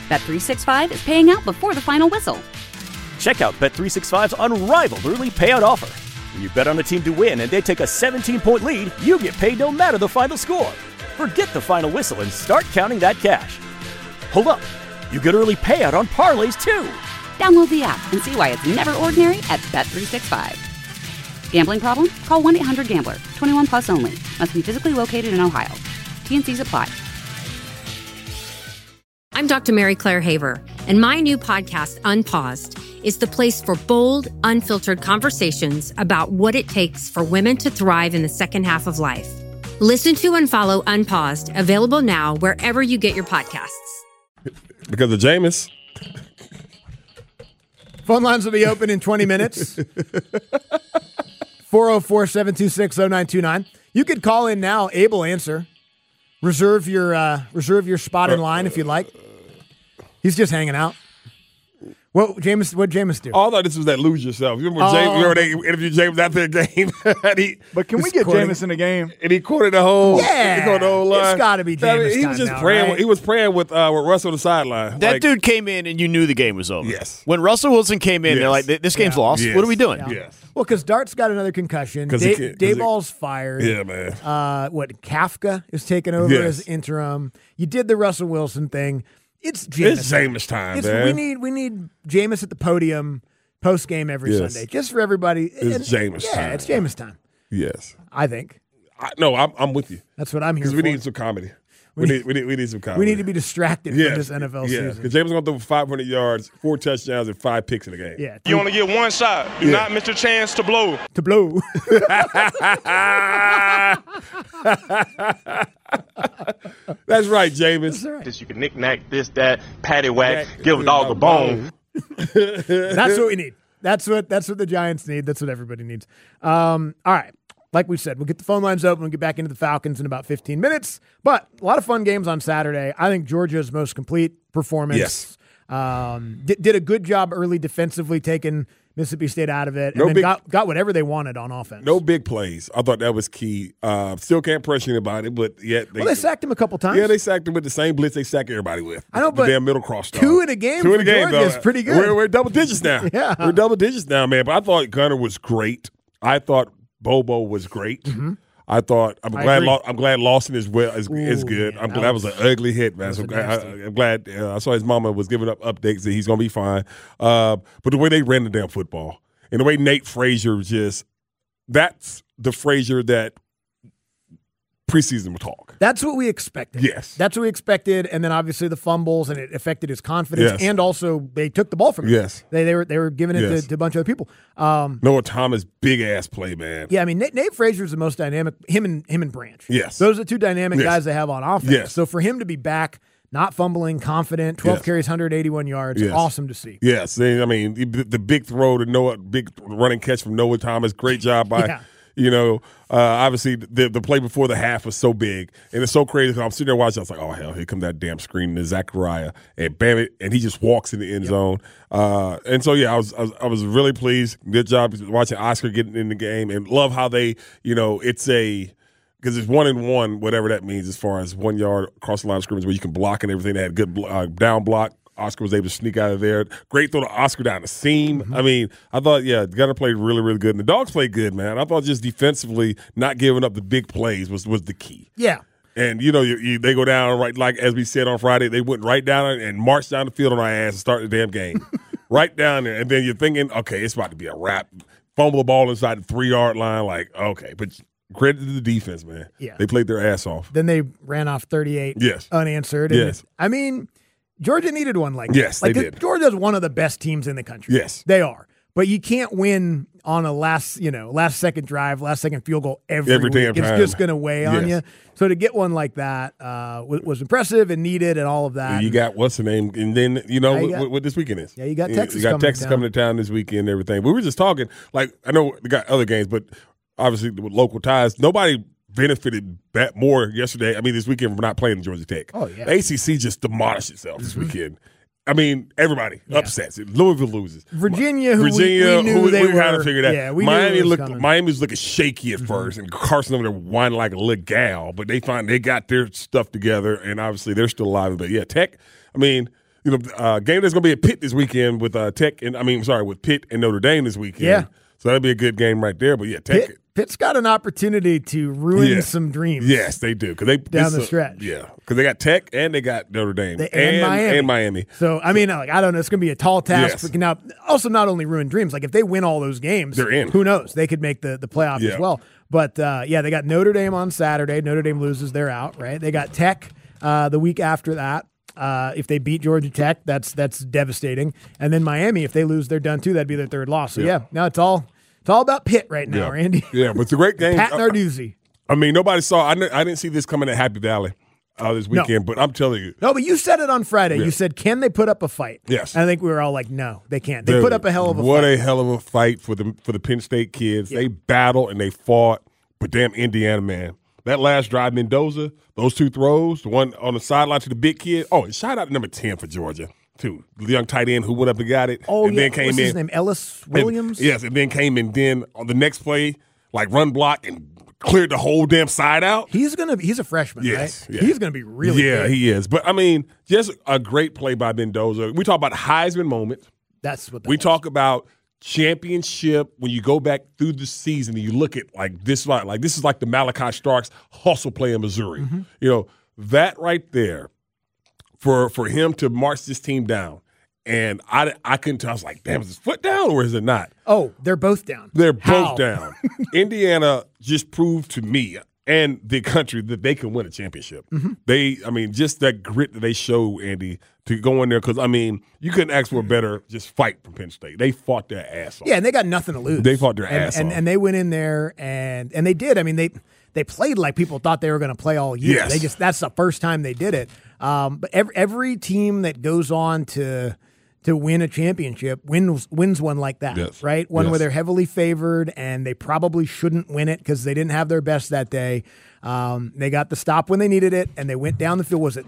Bet365 is paying out before the final whistle. Check out Bet365's unrivaled early payout offer. When you bet on a team to win and they take a 17-point lead, you get paid no matter the final score. Forget the final whistle and start counting that cash. Hold up. You get early payout on parlays, too. Download the app and see why it's never ordinary at Bet365. Gambling problem? Call 1-800-GAMBLER. 21 plus only. Must be physically located in Ohio. T&Cs apply. I'm Dr. Mary Claire Haver, and my new podcast, Unpaused, is the place for bold, unfiltered conversations about what it takes for women to thrive in the second half of life. Listen to and follow Unpaused, available now wherever you get your podcasts. Because of Jameis. Phone lines will be open in 20 minutes. 404-726-0929. You could call in now. Abel answer. Reserve your spot in line if you'd like. He's just hanging out. What Jameis do? Oh, I thought this was that lose yourself. You remember they interviewed Jameis after the game? But can we get Jameis in the game? And he quoted the whole. Yeah, he quoted the whole line. It's got to be Jameis. He was just now, praying. right? He was praying with Russell on the sideline. That dude came in and you knew the game was over. Yes. When Russell Wilson came in, they're like, "This game's lost. Yes. What are we doing?" Yeah. Yes. Well, because Dart's got another concussion. Dayball's fired. Yeah, man. Kafka is taking over as interim. You did the Russell Wilson thing. It's Jameis. It's Jameis time, man. We need Jameis at the podium post game every Sunday, just for everybody. It's Jameis time. Yeah, it's Jameis time. Yes. I think. I'm with you. That's what I'm here for. Because we need some comedy. We need some comedy. We need to be distracted from this NFL season. Because Jameis going to throw for 500 yards, 4 touchdowns, and 5 picks in the game. Yeah. You only get one shot. Do not miss your chance to blow. To blow. That's right, Jameis. That's right. You can knick-knack, this, that, patty whack, give a dog a bone. That's what we need. That's what the Giants need. That's what everybody needs. All right. Like we said, we'll get the phone lines open. We'll get back into the Falcons in about 15 minutes. But a lot of fun games on Saturday. I think Georgia's most complete performance. Yes. Did a good job early defensively, taking Mississippi State out of it, and then got whatever they wanted on offense. No big plays. I thought that was key. Still can't pressure anybody, but yet they sacked him a couple times. Yeah, they sacked him with the same blitz they sack everybody with. I know, but the damn middle cross. 2 in a game for Georgia is pretty good. We're double digits now. Yeah. We're double digits now, man. But I thought Gunner was great. I thought Bobo was great. Mm-hmm. I thought I'm glad Lawson is good. Man, that was an ugly hit, man. So I'm glad. I saw his mama was giving up updates that he's gonna be fine. But the way they ran the damn football and the way Nate Frazier that's the Frazier that preseason would talk. That's what we expected. Yes. That's what we expected. And then obviously the fumbles, and it affected his confidence. Yes. And also they took the ball from him. Yes. They were giving it to a bunch of other people. Noah Thomas, big ass play, man. Yeah, I mean Nate Frazier is the most dynamic. Him and Branch. Yes. Those are the two dynamic guys they have on offense. Yes. So for him to be back, not fumbling, confident, 12 carries, 181 yards, awesome to see. Yes. I mean, the big throw to Noah, big running catch from Noah Thomas, great job by obviously the play before the half was so big, and it's so crazy because I'm sitting there watching. I was like, oh hell, here come that damn screen to Zachariah, and bam it, and he just walks in the end zone. And so I was really pleased. Good job watching Oscar getting in the game, and love how they because it's 1-1, whatever that means as far as 1 yard across the line of scrimmage where you can block and everything. They had good down block. Oscar was able to sneak out of there. Great throw to Oscar down the seam. Mm-hmm. I mean, I thought, Gunner played really, really good. And the Dogs played good, man. I thought just defensively not giving up the big plays was the key. Yeah. And, they go down, right, like as we said on Friday, they went right down and marched down the field on our ass and started the damn game. Right down there. And then you're thinking, okay, it's about to be a wrap. Fumble the ball inside the 3-yard line, like, okay. But credit to the defense, man. Yeah. They played their ass off. Then they ran off 38 unanswered. Yes. I mean, Georgia needed one like yes, that. Like they did. Georgia's one of the best teams in the country. Yes. They are. But you can't win on a last second drive, last second field goal every week. Damn time. It's just going to weigh on you. So to get one like that was impressive and needed and all of that. You got what's the name? And then, what this weekend is. Yeah, you got Texas coming to town this weekend and everything. We were just talking, like, I know we got other games, but obviously with local ties, nobody benefited more yesterday. I mean, this weekend from not playing Georgia Tech. Oh, yeah. The ACC just demolished itself this weekend. I mean, everybody upsets it. Louisville loses. Virginia, we knew they were kind of figured out. Yeah, Miami was looking shaky at first, and Carson over there whining like a little gal. But they got their stuff together, and obviously they're still alive. But Tech. I mean, game that's going to be at Pitt this weekend with with Pitt and Notre Dame this weekend. Yeah. So that'll be a good game right there. But yeah, Pitt's got an opportunity to ruin some dreams. Yes, they do. Down the stretch. Yeah, because they got Tech and they got Notre Dame and Miami. So, I mean, I don't know. It's going to be a tall task. Yes. Now, also not only ruin dreams, like if they win all those games, they're in. Who knows? They could make the playoffs as well. But, they got Notre Dame on Saturday. Notre Dame loses, they're out, right? They got Tech the week after that. If they beat Georgia Tech, that's devastating. And then Miami, if they lose, they're done too. That'd be their third loss. So, now it's all about Pitt right now, Randy. Yeah, but it's a great game. Pat Narduzzi. I mean, nobody saw. I didn't see this coming at Happy Valley this weekend, but I'm telling you. No, but you said it on Friday. Yeah. You said, can they put up a fight? Yes. And I think we were all like, no, they can't. They put up a hell of a fight. What a hell of a fight for the Penn State kids. Yeah. They battled and they fought, but damn Indiana, man. That last drive, Mendoza, those two throws, the one on the sideline to the big kid. Oh, and shout out to number 10 for Georgia, too. The young tight end who went up and got it. Oh, and then came What's in. his name? Ellis Williams? And then came in. Then on the next play, run block and cleared the whole damn side out. He's a freshman, yes, right? Yeah. He's going to be really good. Yeah, he is. But, I mean, just a great play by Mendoza. We talk about Heisman moment. That's what we talk about. Championship, when you go back through the season and you look at this is like the Malachi Starks hustle play in Missouri. Mm-hmm. That right there for him to march this team down. And I couldn't tell. I was like, damn, is his foot down or is it not? Oh, they're both down. They're both down. Indiana just proved to me and the country that they can win a championship. Mm-hmm. Just that grit that they show, Andy, to go in there. Because, you couldn't ask for a better just fight from Penn State. They fought their ass off. Yeah, and they got nothing to lose. They fought their ass off. And they went in there, and they did. They played like people thought they were going to play all year. Yes. That's the first time they did it. But every team that goes on to win a championship wins one like that, yes. right? One yes. where they're heavily favored and they probably shouldn't win it because they didn't have their best that day. They got the stop when they needed it, and they went down the field. Was it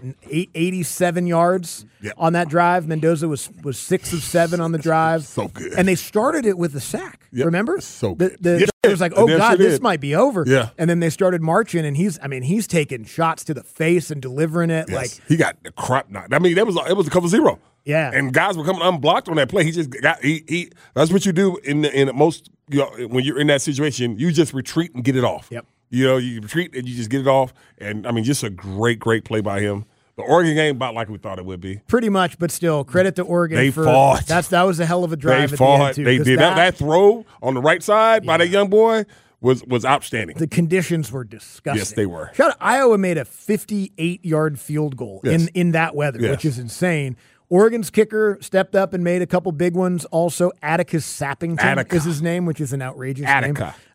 87 yards on that drive? Mendoza was 6 of 7 on the drive. So good. And they started it with a sack. Yep. Remember? So good. It was like, oh, God, this might be over. Yeah. And then they started marching, and he's taking shots to the face and delivering it. Yes. He got the crap knocked. It was a cover zero. Yeah, and guys were coming unblocked on that play. He just got he. That's what you do in most. When you're in that situation, you just retreat and get it off. Yep. You retreat and you just get it off. And just a great play by him. The Oregon game about like we thought it would be. Pretty much, but still, credit to Oregon. They fought. That was a hell of a drive. They fought. At the end too, they did that throw on the right side by that young boy. Was outstanding. The conditions were disgusting. Yes, they were. Shout out, Iowa made a 58-yard field goal in that weather, which is insane. Oregon's kicker stepped up and made a couple big ones. Also, Atticus Sappington is his name, which is an outrageous name.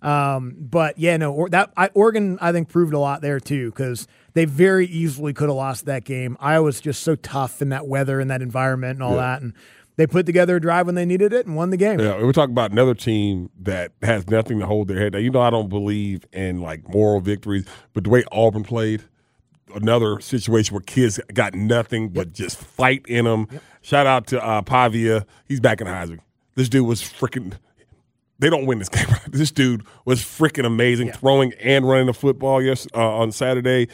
But Oregon, I think, proved a lot there too because they very easily could have lost that game. Iowa's just so tough in that weather and that environment and all that, and they put together a drive when they needed it and won the game. Yeah, we're talking about another team that has nothing to hold their head down. I don't believe in moral victories, but the way Auburn played. Another situation where kids got nothing but just fight in them. Yep. Shout out to Pavia. He's back in Heisman. This dude was freaking – they don't win this game. This dude was freaking amazing throwing and running the football on Saturday.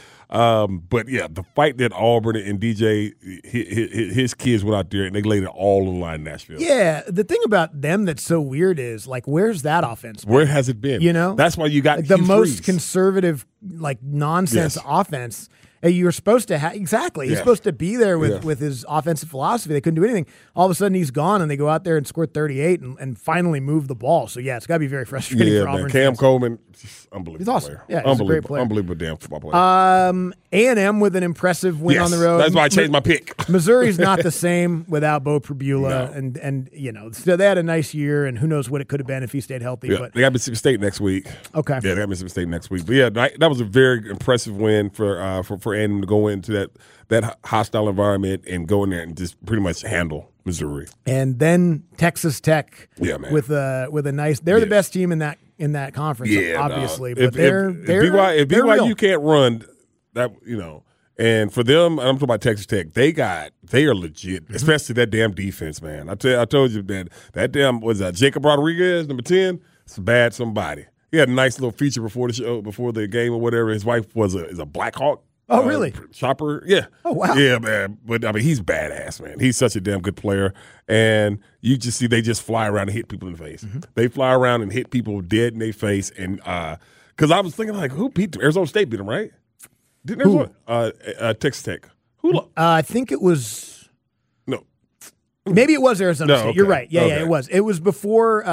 The fight that Auburn and DJ, his kids went out there and they laid it all on the line in Nashville. Yeah, the thing about them that's so weird is, where's that offense been? Where has it been? That's why you got the most conservative, nonsense offense. You were supposed to have exactly. He's supposed to be there with his offensive philosophy. They couldn't do anything. All of a sudden, he's gone, and they go out there and score 38 and finally move the ball. So it's got to be very frustrating for Auburn. Cam Coleman, unbelievable. He's awesome. Player. Yeah, he's a great player. Unbelievable damn football player. A&M with an impressive win on the road. That's why I changed my pick. Missouri's not the same without Bo Pribula, and so they had a nice year, and who knows what it could have been if he stayed healthy. Yeah, but they got Mississippi State next week. Okay. Yeah, they got Mississippi State next week. But that was a very impressive win for A&M to go into that hostile environment and go in there and just pretty much handle Missouri. And then Texas Tech with a nice. They're the best team in that conference, obviously. But if BYU can't run that, and for them, I'm talking about Texas Tech. They are legit, especially that damn defense, man. I told you that damn Jacob Rodriguez, number 10. It's a bad somebody. He had a nice little feature before the show, before the game or whatever. His wife is a Black Hawk. Oh, really? Chopper, yeah. Oh, wow. Yeah, man. But, I mean, he's badass, man. He's such a damn good player. And you just see they just fly around and hit people in the face. Mm-hmm. They fly around and hit people dead in their face. And because I was thinking, like, who beat them? Arizona State beat them, right? Didn't Arizona? Texas Tech. Who? I think it was – No. Maybe it was Arizona State. Okay. You're right. Yeah, it was. It was before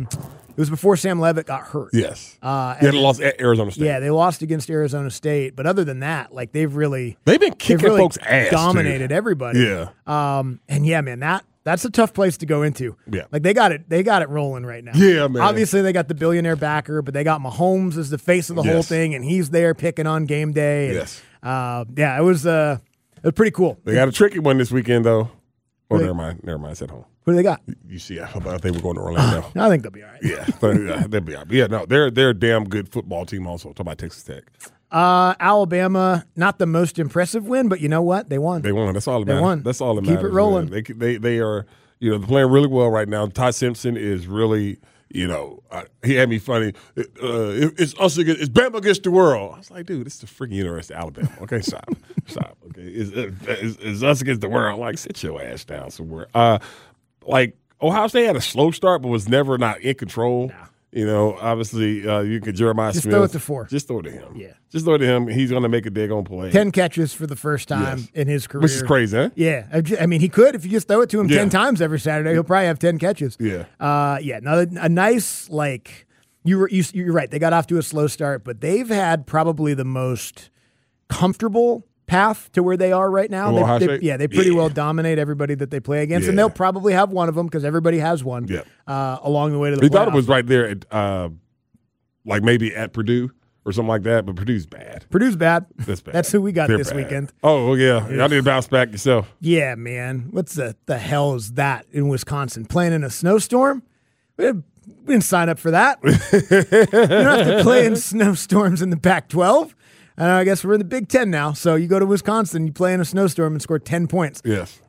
Sam Leavitt got hurt. Yes. They lost at Arizona State. Yeah, they lost against Arizona State. But other than that, like they've been kicking folks' ass. Dominated everybody. Yeah. And yeah, man, that's a tough place to go into. Yeah. Like they got it rolling right now. Yeah, man. Obviously they got the billionaire backer, but they got Mahomes as the face of the whole thing, and he's there picking on game day. And, yes. It was pretty cool. They got a tricky one this weekend though. Oh, never mind. It's at home. Who do they got? You see, I thought they were going to Orlando. I think they'll be all right. Yeah, they'll be all right. Yeah, no, they're a damn good football team also. Talk about Texas Tech. Alabama, not the most impressive win, but you know what? They won. They won. That's all that matters. They won. That's all that matters. Keep it rolling. They are, they're playing really well right now. Ty Simpson is really, he had me funny. It's Bama against the world. I was like, dude, this is the freaking University of Alabama. Okay, stop. Okay, it's us against the world. Like, sit your ass down somewhere. Like Ohio State had a slow start, but was never not in control. Nah. Obviously, you could Jeremiah Smith. Just throw it to 4. Just throw it to him. Yeah. Just throw it to him. He's going to make a daggone play. 10 catches for the first time in his career. Which is crazy, huh? Yeah. I mean, he could. If you just throw it to him 10 times every Saturday, he'll probably have 10 catches. Yeah. A nice, like, you're right. They got off to a slow start, but they've had probably the most comfortable path to where they are right now. They pretty well dominate everybody that they play against, and they'll probably have one of them because everybody has one along the way to the playoffs. We thought it was right there at, like maybe at Purdue or something like that, but Purdue's bad. Purdue's bad. That's bad. That's who we got They're this bad. weekend. Oh, yeah. Y'all need to bounce back yourself. Yeah, man. What's the hell is that in Wisconsin? Playing in a snowstorm? We didn't sign up for that. We don't have to play in snowstorms in the Pac-12. I guess we're in the Big Ten now. So you go to Wisconsin, you play in a snowstorm and score 10 points. Yes.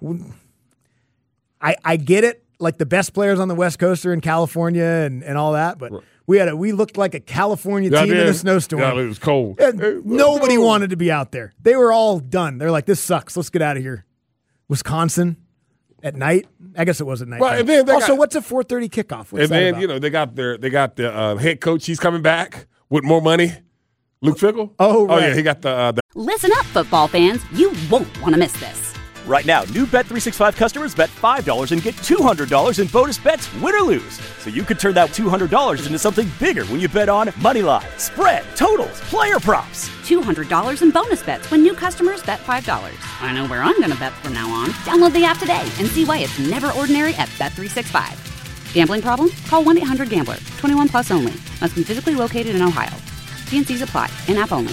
I get it. Like the best players on the West Coast are in California and all that, but we looked like a California team in a snowstorm. Yeah, it was cold. Nobody wanted to be out there. They were all done. They're like, this sucks. Let's get out of here. Wisconsin at night. I guess it was at night. Right, and then what's a 4:30 kickoff? What's and then about? they got the head coach. He's coming back with more money. Luke Fickell? Oh, right. Oh, yeah, he got the Listen up, football fans. You won't want to miss this. Right now, new Bet365 customers bet $5 and get $200 in bonus bets, win or lose. So you could turn that $200 into something bigger when you bet on moneyline, spread, totals, player props. $200 in bonus bets when new customers bet $5. I know where I'm going to bet from now on. Download the app today and see why it's never ordinary at Bet365. Gambling problem? Call 1-800-GAMBLER. 21 plus only. Must be physically located in Ohio. T&Cs apply. In-app only.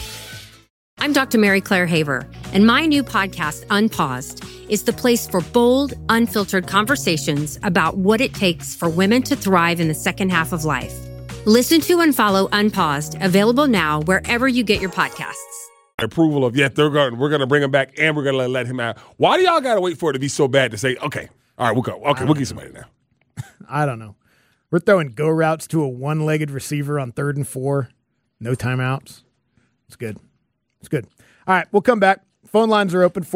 I'm Dr. Mary Claire Haver, and my new podcast, Unpaused, is the place for bold, unfiltered conversations about what it takes for women to thrive in the second half of life. Listen to and follow Unpaused, available now wherever you get your podcasts. Approval of, we're going to bring him back and we're going to let him out. Why do y'all got to wait for it to be so bad to say, okay, all right, we'll go. Okay, we'll get somebody now. I don't know. We're throwing go routes to a one-legged receiver on 3rd and 4. No timeouts. It's good. It's good. All right, we'll come back. Phone lines are open,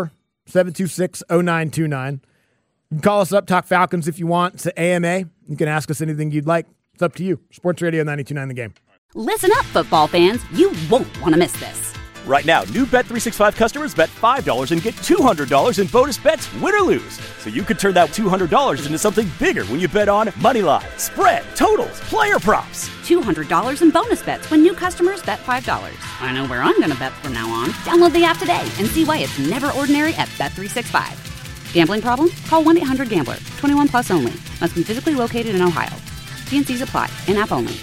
404-726-0929. You can call us up, talk Falcons if you want. It's AMA. You can ask us anything you'd like. It's up to you. Sports Radio 92.9 The Game. Listen up, football fans. You won't want to miss this. Right now, new Bet365 customers bet $5 and get $200 in bonus bets, win or lose. So you could turn that $200 into something bigger when you bet on moneyline, spread, totals, player props. $200 in bonus bets when new customers bet $5. I know where I'm going to bet from now on. Download the app today and see why it's never ordinary at Bet365. Gambling problem? Call 1-800-GAMBLER. 21 plus only. Must be physically located in Ohio. T&Cs apply. In-app only.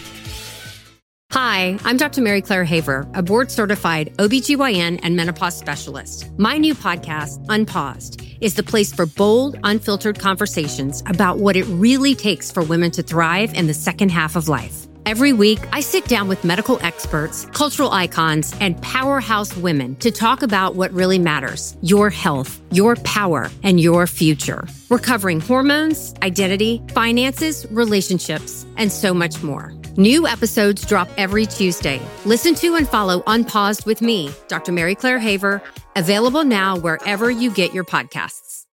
Hi, I'm Dr. Mary Claire Haver, a board-certified OBGYN and menopause specialist. My new podcast, Unpaused, is the place for bold, unfiltered conversations about what it really takes for women to thrive in the second half of life. Every week, I sit down with medical experts, cultural icons, and powerhouse women to talk about what really matters: your health, your power, and your future. We're covering hormones, identity, finances, relationships, and so much more. New episodes drop every Tuesday. Listen to and follow Unpaused with me, Dr. Mary Claire Haver, available now wherever you get your podcasts.